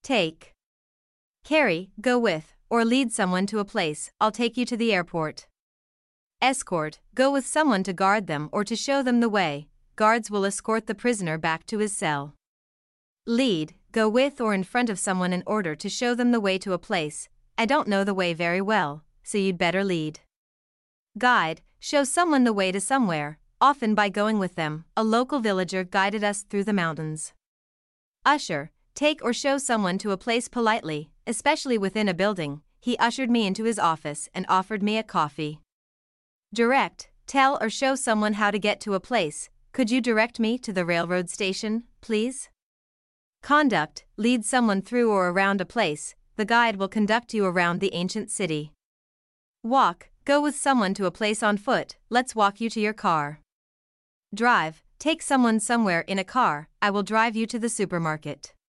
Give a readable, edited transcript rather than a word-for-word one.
take. Carry, go with, or lead someone to a place, I'll take you to the airport. Escort, go with someone to guard them or to show them the way, guards will escort the prisoner back to his cell. Lead, go with or in front of someone in order to show them the way to a place, I don't know the way very well, so you'd better lead. Guide, show someone the way to somewhere, often by going with them, a local villager guided us through the mountains. Usher, take or show someone to a place politely, especially within a building, he ushered me into his office and offered me a coffee. Direct, tell or show someone how to get to a place, could you direct me to the railroad station, please? Conduct, lead someone through or around a place, the guide will conduct you around the ancient city. Walk, go with someone to a place on foot, let's walk you to your car. Drive, take someone somewhere in a car, I will drive you to the supermarket.